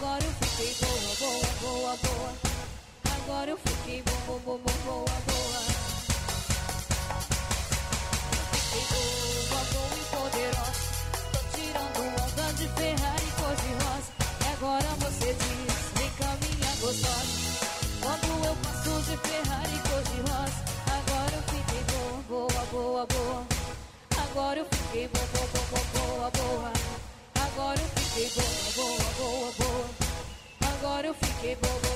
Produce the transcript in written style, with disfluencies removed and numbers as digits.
Agora eu fiquei boa, boa, boa, boa. Agora eu fiquei boa, boa, boa, boa. Fiquei boa, boa e poderosa. Tô tirando onda de Ferrari cor-de-rosa. E agora você diz, vem cá minha gostosa. Quando eu passo de Ferrari cor-de-rosa. Agora eu fiquei boa, boa, boa, boa. Agora eu fiquei boa, boa, boa, boa, boa. Agora eu fiquei boa, boa, boa, boa. Agora eu fiquei boa, boa.